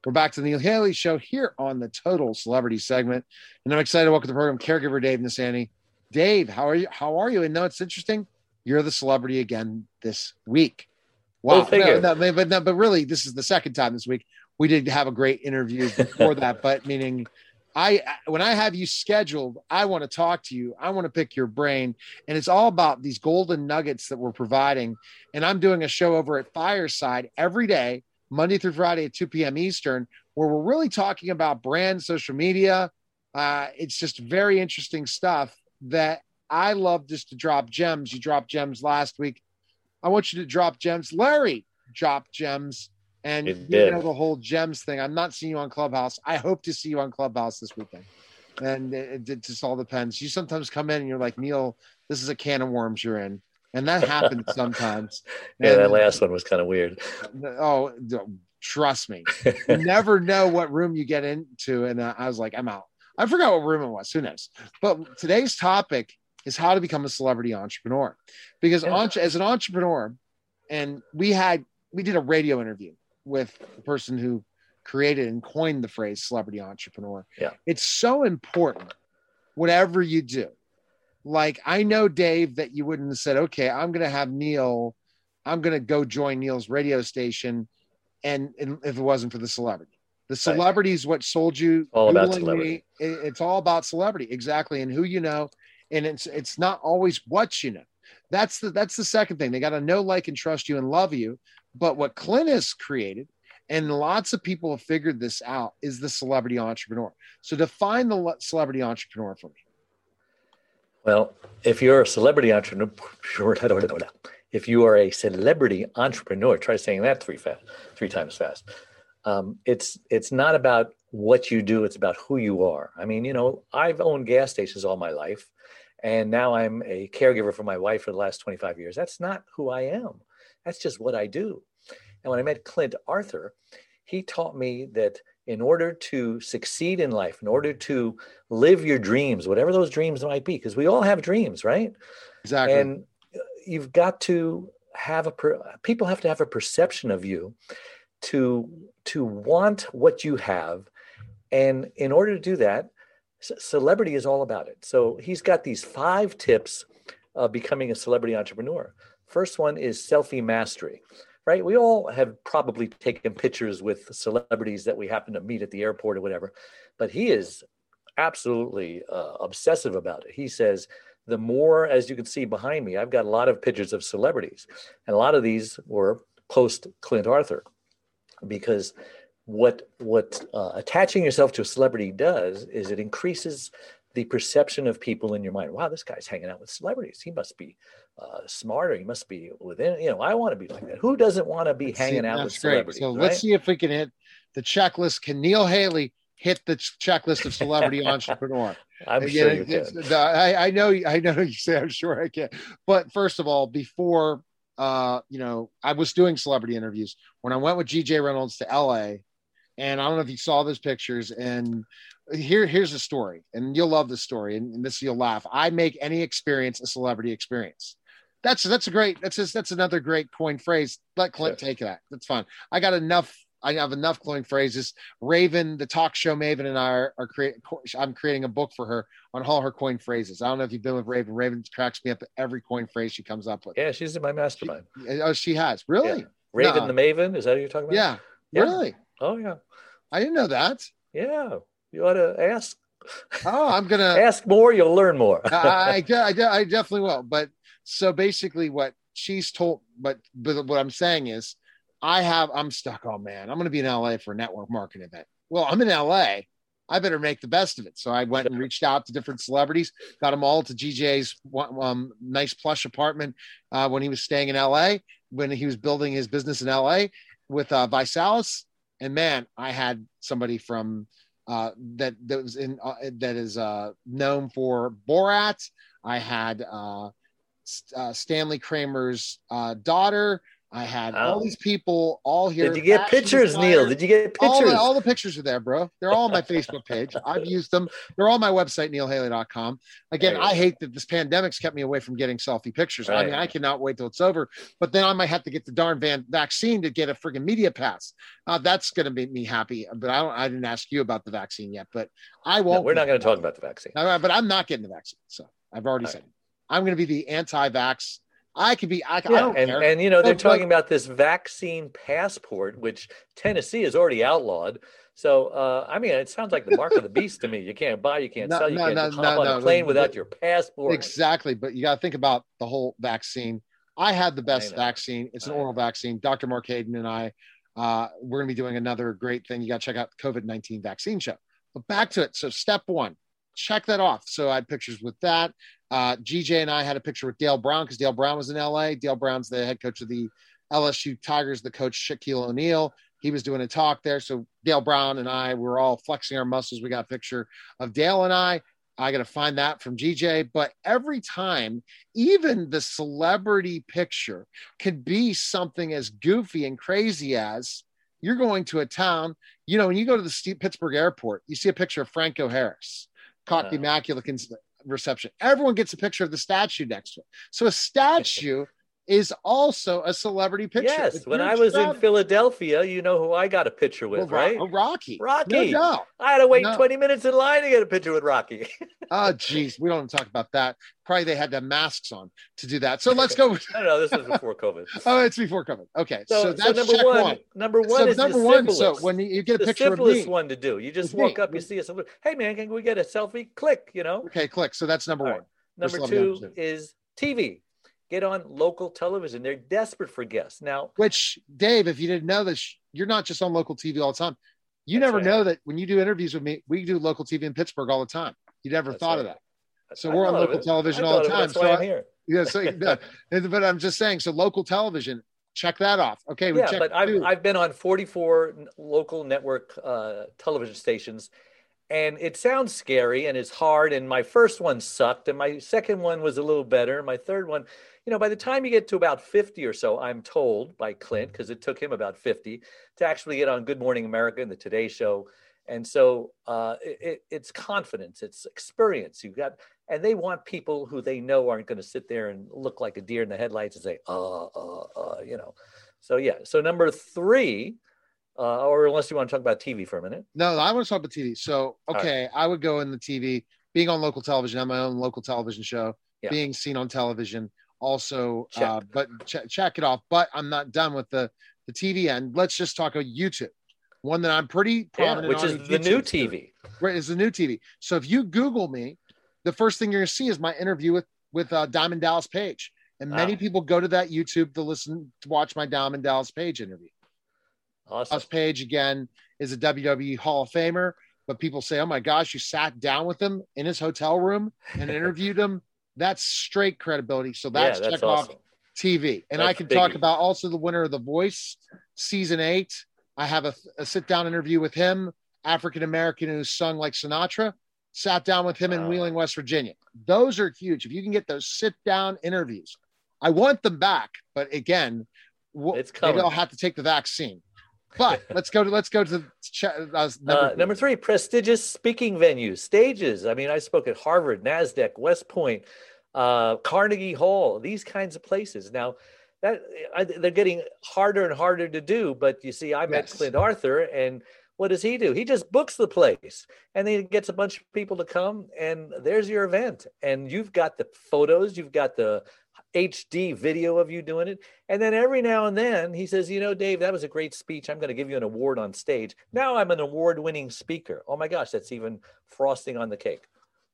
We're back to the Neil Haley Show here on the Total Celebrity segment. And I'm excited to welcome to the program caregiver Dave Nassaney. Dave, how are you? And no, it's interesting. You're the celebrity again this week. Wow. But really, this is the second time this week. We did have a great interview before that, but meaning when I have you scheduled, I want to talk to you. I want to pick your brain. And it's all about these golden nuggets that we're providing. And I'm doing a show over at Fireside every day, Monday through Friday at 2 p.m. Eastern, where we're really talking about brand social media. It's just very interesting stuff that I love just to drop gems. You dropped gems last week. I want you to drop gems. Larry dropped gems. And you know the whole gems thing. I'm not seeing you on Clubhouse. I hope to see you on Clubhouse this weekend. And it just all depends. You sometimes come in and you're like, Neil, this is a can of worms you're in. And that happens sometimes. Yeah, that last one was kind of weird. Oh, trust me. You never know what room you get into. And I was like, I'm out. I forgot what room it was. Who knows? But today's topic is how to become a celebrity entrepreneur. Because as an entrepreneur, and we did a radio interview with the person who created and coined the phrase celebrity entrepreneur. Yeah. It's so important, whatever you do. Like, I know, Dave, that you wouldn't have said, okay, I'm going to go join Neil's radio station. And if it wasn't for the celebrity, the celebrity is what sold you. All about celebrity. It's all about celebrity. Exactly. And who, you know, and it's not always what, you know, that's the second thing. They got to know, like, and trust you and love you. But what Clint has created, and lots of people have figured this out, is the celebrity entrepreneur. So define the celebrity entrepreneur for me. Well, if you're a celebrity entrepreneur, if you are a celebrity entrepreneur, try saying that three times fast. It's not about what you do. It's about who you are. I mean, you know, I've owned gas stations all my life, and now I'm a caregiver for my wife for the last 25 years. That's not who I am. That's just what I do. And when I met Clint Arthur, he taught me that in order to succeed in life, in order to live your dreams, whatever those dreams might be, because we all have dreams, right? Exactly. And you've got to have people have to have a perception of you to want what you have. And in order to do that, celebrity is all about it. So he's got these 5 tips of becoming a celebrity entrepreneur. First one is selfie mastery, right? We all have probably taken pictures with celebrities that we happen to meet at the airport or whatever, but he is absolutely obsessive about it. He says, the more, as you can see behind me, I've got a lot of pictures of celebrities, and a lot of these were post Clint Arthur, because what attaching yourself to a celebrity does is it increases the perception of people in your mind. Wow, this guy's hanging out with celebrities. He must be smarter. He must be within, you know, I want to be like that. Who doesn't want to be hanging out with celebrities? So let's see if we can hit the checklist. Can Neil Haley hit the checklist of celebrity entrepreneur? I'm sure you can. I know you say, I'm sure I can. But first of all, before, I was doing celebrity interviews when I went with GJ Reynolds to LA, and I don't know if you saw those pictures, and here's the story, and you'll love this story, and this, you'll laugh. I make any experience a celebrity experience. That's another great coin phrase. Let Clint take that. That's fine. I have enough coin phrases. Raven, the talk show maven, and I I'm creating a book for her on all her coin phrases. I don't know if you've been with Raven. Raven cracks me up at every coin phrase she comes up with. Yeah, she's in my mastermind. She has? Really? Yeah. Raven the Maven, is that what you're talking about? Yeah. Really? Oh, yeah. I didn't know that. Yeah. You ought to ask. Oh, I'm going to ask more. You'll learn more. I definitely will. But so basically what she's told, but what I'm saying is I'm stuck. Oh man, I'm going to be in LA for a network marketing event. Well, I'm in LA. I better make the best of it. So I went and reached out to different celebrities, got them all to GJ's nice plush apartment when he was staying in LA, when he was building his business in LA with Visalis. And man, I had somebody from that is known for Borat. I had Stanley Kramer's daughter. I had all these people all here. Did you get pictures, Neil? Did you get pictures? All the pictures are there, bro. They're all on my Facebook page. I've used them. They're all on my website, neilhaley.com. Again, I hate that this pandemic's kept me away from getting selfie pictures. Right. I mean, I cannot wait till it's over, but then I might have to get the darn vaccine to get a friggin' media pass. That's going to make me happy, but I didn't ask you about the vaccine yet, but I won't. No, we're not going to talk about the vaccine. But I'm not getting the vaccine. So I've already said it. I'm going to be the anti-vax. I don't care. And they're talking about this vaccine passport, which Tennessee has already outlawed. So, I mean, it sounds like the mark of the beast to me. You can't buy, you can't sell, you can't hop on a plane without your passport. Exactly. But you got to think about the whole vaccine. I had the best vaccine. It's an oral vaccine. Dr. Mark Hayden and I, we're going to be doing another great thing. You got to check out the COVID-19 vaccine show. But back to it. So step one, check that off. So I had pictures with that. GJ and I had a picture with Dale Brown because Dale Brown was in LA. Dale Brown's the head coach of the LSU Tigers, the coach Shaquille O'Neal. He was doing a talk there. So Dale Brown and I were all flexing our muscles. We got a picture of Dale and I got to find that from GJ. But every time, even the celebrity picture could be something as goofy and crazy as you're going to a town. When you go to the Pittsburgh airport, you see a picture of Franco Harris, caught the Immaculate Reception. Everyone gets a picture of the statue next to it. So a statue is also a celebrity picture. Yes. When I was in Philadelphia, you know who I got a picture with, right? Rocky. No. I had to wait 20 minutes in line to get a picture with Rocky. Oh, geez. We don't talk about that. Probably they had to have masks on to do that. So let's go. No, this was before COVID. Oh, it's before COVID. Okay. So that's number one. Number one is number the one. simplest. So when you get a picture of me. The simplest one to do. You just walk up, you see us. Hey, man, can we get a selfie? Click, Okay, click. So that's number one. Number two is TV. Get on local television. They're desperate for guests now. Which, Dave, if you didn't know this, you're not just on local TV all the time. You never know that when you do interviews with me, we do local TV in Pittsburgh all the time. You never thought of that. So we're on local television all the time. That's why I'm here. Yeah. So, but I'm just saying. So local television, check that off. Okay. But I've been on 44 local network television stations. And it sounds scary and it's hard. And my first one sucked. And my second one was a little better. My third one, by the time you get to about 50 or so, I'm told by Clint, because it took him about 50 to actually get on Good Morning America and the Today Show. And so it's confidence, it's experience. And they want people who they know aren't going to sit there and look like a deer in the headlights and say, So, yeah. So number three, or unless you want to talk about TV for a minute. No, I want to talk about TV. So, okay, I would go in the TV, being on local television, I have my own local television show, being seen on television also, but check it off. But I'm not done with the TV end. Let's just talk about YouTube. One that I'm pretty prominent which on. Which is the new TV. Right, it's the new TV. So if you Google me, the first thing you're going to see is my interview with Diamond Dallas Page. And many people go to that YouTube to watch my Diamond Dallas Page interview. Awesome. Dallas Page, again, is a WWE Hall of Famer, but people say, oh my gosh, you sat down with him in his hotel room and interviewed him. That's straight credibility. So that's check awesome. Off TV. And that's I can talk about also the winner of The Voice, season 8. I have a sit-down interview with him, African-American who sung like Sinatra, sat down with him in Wheeling, West Virginia. Those are huge. If you can get those sit-down interviews, I want them back. But again, maybe I'll have to take the vaccine. But let's go to number three, prestigious speaking venues, stages. I mean, I spoke at Harvard, NASDAQ, West Point, Carnegie Hall, these kinds of places. Now, they're getting harder and harder to do. But you see, I met Clint Arthur, and what does he do? He just books the place, and then he gets a bunch of people to come, and there's your event. And you've got the photos, you've got the HD video of you doing it. And then every now and then he says, Dave, that was a great speech. I'm going to give you an award on stage. Now I'm an award-winning speaker. Oh my gosh, that's even frosting on the cake.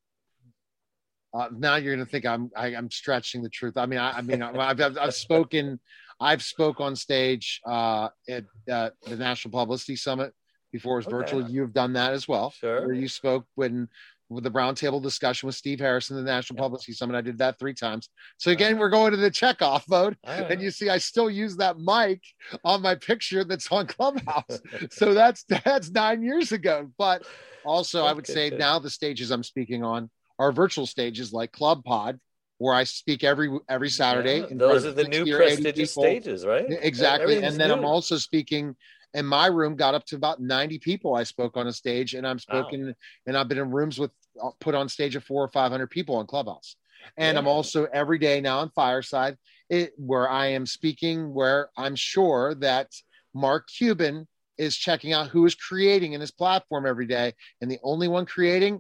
Now you're going to think I'm stretching the truth. I've spoken on stage at the National Publicity Summit before it was virtual. You've done that as well. Sure. Where you spoke with the roundtable discussion with Steve Harrison, the National Publicity Summit. I did that 3 times. So again, we're going to the checkoff mode. And you see, I still use that mic on my picture that's on Clubhouse. So that's 9 years ago. But also I would say now the stages I'm speaking on are virtual stages like Club Pod, where I speak every Saturday. Yeah, those are the new prestigious stages, right? Exactly. And then I'm also speaking in my room, got up to about 90 people. I spoke on a stage, and and I've been in rooms with put on stage of 400 or 500 people on Clubhouse. And I'm also every day now on Fireside, where I am speaking, where I'm sure that Mark Cuban is checking out who is creating in his platform every day. And the only one creating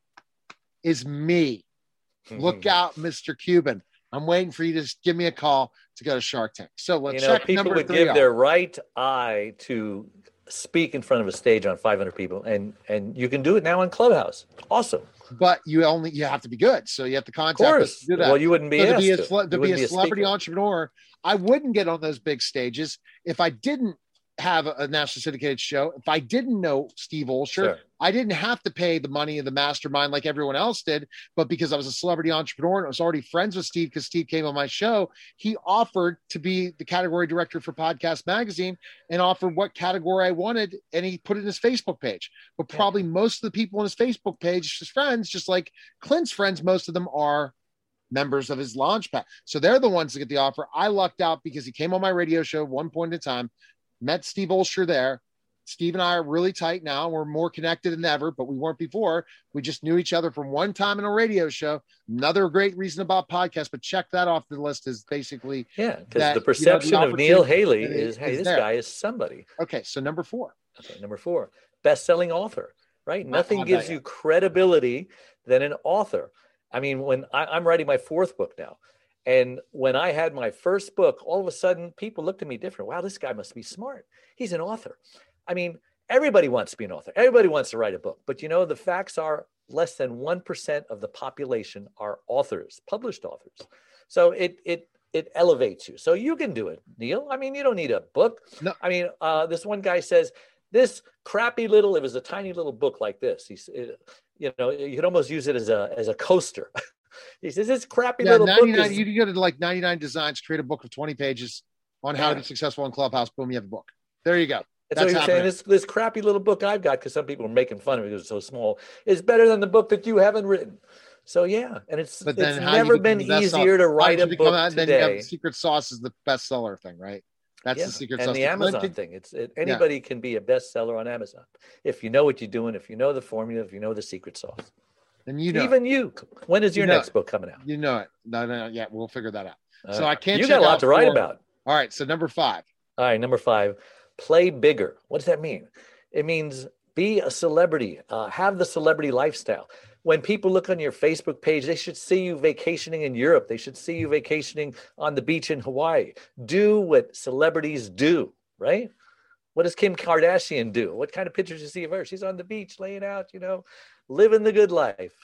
is me. Look out, Mr. Cuban. I'm waiting for you to give me a call to go to Shark Tank. So let's check people number would 3 give their right eye to speak in front of a stage on 500 people, and you can do it now on Clubhouse. Awesome. But you have to be good, so you have to contact us to do that. Well, you wouldn't be to be a celebrity entrepreneur. I wouldn't get on those big stages if I didn't have a national syndicated show. If I didn't know Steve Olsher, sure. I didn't have to pay the money of the mastermind like everyone else did. But because I was a celebrity entrepreneur and I was already friends with Steve because Steve came on my show, he offered to be the category director for Podcast Magazine and offered what category I wanted. And he put it in his Facebook page. But probably most of the people on his Facebook page, his friends, just like Clint's friends, most of them are members of his Launchpad. So they're the ones that get the offer. I lucked out because he came on my radio show at one point in time, met Steve Olsher there. Steve and I are really tight now. We're more connected than ever, but we weren't before. We just knew each other from one time in a radio show. Another great reason about podcasts, but check that off the list is basically because the perception of Neil Haley is, hey, this guy is somebody. Okay, so number 4. Okay, number 4, best-selling author, right? Nothing gives you credibility than an author. I mean, when I'm writing my 4th book now, and when I had my first book, all of a sudden people looked at me different. Wow, this guy must be smart. He's an author. I mean, everybody wants to be an author. Everybody wants to write a book. But the facts are less than 1% of the population are authors, published authors. So it elevates you. So you can do it, Neil. I mean, you don't need a book. No. I mean, this one guy says, this crappy little, it was a tiny little book like this. You could almost use it as a coaster. He says, this crappy little book is... You can go to like 99 Designs, create a book of 20 pages on how to be successful in Clubhouse. Boom, you have a book. There you go. That's what you're saying. This crappy little book I've got, because some people are making fun of it because it's so small, is better than the book that you haven't written. So and it's never been easier to write a book today. Then you have the secret sauce is the bestseller thing, right? That's the secret sauce. And the Amazon thing. Anybody can be a bestseller on Amazon if you know what you're doing, if you know the formula, if you know the secret sauce. And even you. When is your next book coming out? You know it. No. Yeah, we'll figure that out. So I can't. You got a lot to write about. All right. So number 5. All right, number 5. Play bigger. What does that mean? It means be a celebrity. Have the celebrity lifestyle. When people look on your Facebook page, they should see you vacationing in Europe. They should see you vacationing on the beach in Hawaii. Do what celebrities do, right? What does Kim Kardashian do? What kind of pictures you see of her? She's on the beach laying out, living the good life.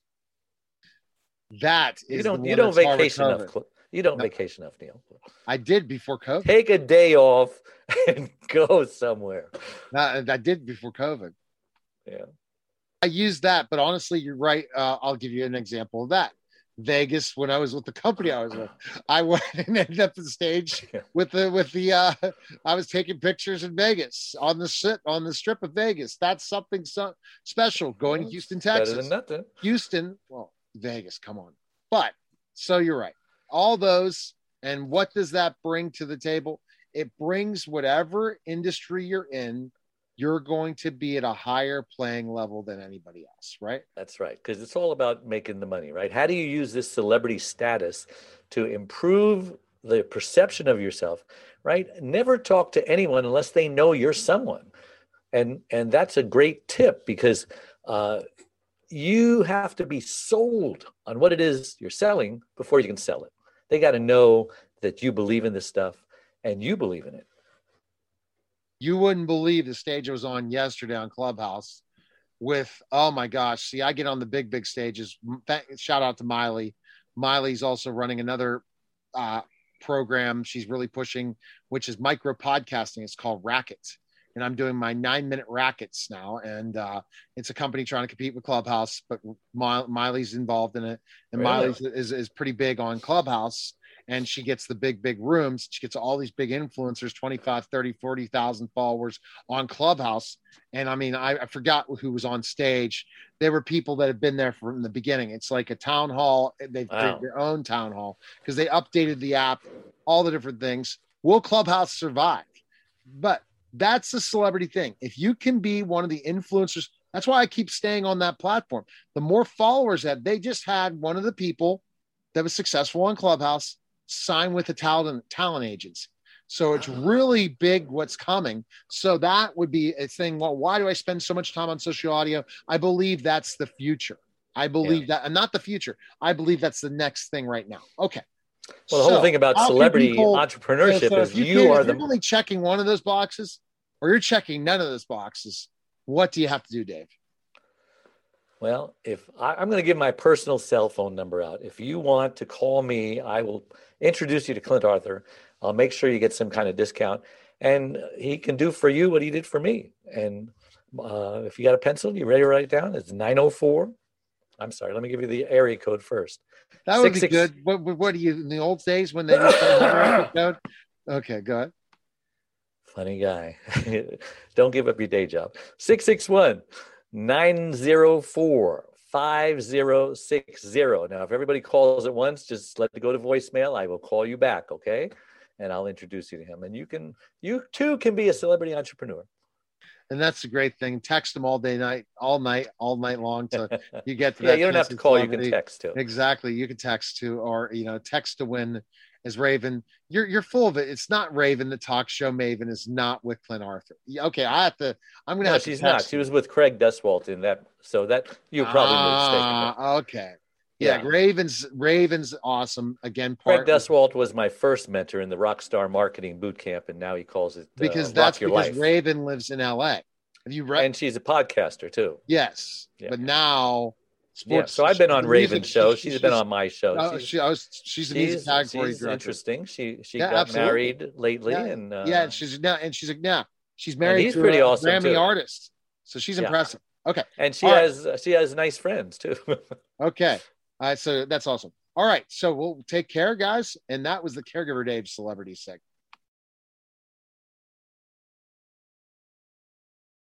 That is you don't vacation enough. You don't vacation enough, Neil. I did before COVID. Take a day off and go somewhere. I did before COVID. Yeah. I used that, but honestly, you're right. I'll give you an example of that. Vegas, when I was with the company I was with, I went and ended up on stage with the I was taking pictures in Vegas on the strip of Vegas. That's something special. Going to Houston, Texas. Better than nothing. Houston, well, Vegas, come on. But so you're right. All those, and what does that bring to the table? It brings whatever industry you're in, you're going to be at a higher playing level than anybody else, right? That's right, because it's all about making the money, right? How do you use this celebrity status to improve the perception of yourself, right? Never talk to anyone unless they know you're someone. And that's a great tip, because you have to be sold on what it is you're selling before you can sell it. They got to know that you believe in this stuff and you believe in it. You wouldn't believe the stage I was on yesterday on Clubhouse with, oh my gosh. See, I get on the big stages. Shout out to Miley. Miley's also running another program she's really pushing, which is micro podcasting. It's called Rackets. And I'm doing my 9-minute Rackets now. And it's a company trying to compete with Clubhouse, but Miley's involved in it. And really? Miley's is pretty big on Clubhouse. and she gets the big rooms. She gets all these big influencers, 25, 30, 40,000 followers on Clubhouse. And I mean, I forgot who was on stage. There were people that have been there from the beginning. It's like a town hall. They've created their own town hall because they updated the app, all the different things. Will Clubhouse survive? But that's the celebrity thing. If you can be one of the influencers, that's why I keep staying on that platform. The more followers that they just had, one of the people that was successful on Clubhouse sign with a talent agency. So it's really big what's coming. So that would be a thing. Well, why do I spend so much time on social audio? I believe that's the future. I believe that, and not the future. I believe that's the next thing right now. Okay. Well, the whole thing about celebrity entrepreneurship is you're only checking one of those boxes, or you're checking none of those boxes. What do you have to do, Dave? Well, if I'm going to give my personal cell phone number out. If you want to call me, I will introduce you to Clint Arthur. I'll make sure you get some kind of discount, and he can do for you what he did for me. And if you got a pencil, you ready to write it down? It's 904. I'm sorry. Let me give you the area code first. That would be good. What are you in the old days when they used to have area code? Okay, go ahead. Funny guy. Don't give up your day job. 661-904-5060. Now, if everybody calls at once, just let it go to voicemail. I will call you back, okay? And I'll introduce you to him. And you too can be a celebrity entrepreneur. And that's a great thing. Text them all night long. So you get to that. You don't have to call. You can text too. Exactly. You can text to, or, text to win as Raven. You're full of it. It's not Raven. The talk show Maven is not with Clint Arthur. Okay. I'm going to have to. She's not. She was with Craig Duswalt in that. So that you probably mistaken. Okay. Yeah. Raven's awesome. Again, Craig Duswalt was my first mentor in the Rockstar Marketing Boot Camp, and now he calls it because Raven lives in LA. Have you read? And she's a podcaster too. Yes, but now sports. So I've been on Raven's show. She's been on my show. She's a music category director. Interesting. She got married lately, and she's married he's to pretty awesome Grammy too. artist. So she's impressive. Okay, and she has nice friends too. Okay. So that's awesome. All right. So we'll take care, guys. And that was the Caregiver Dave Celebrity segment.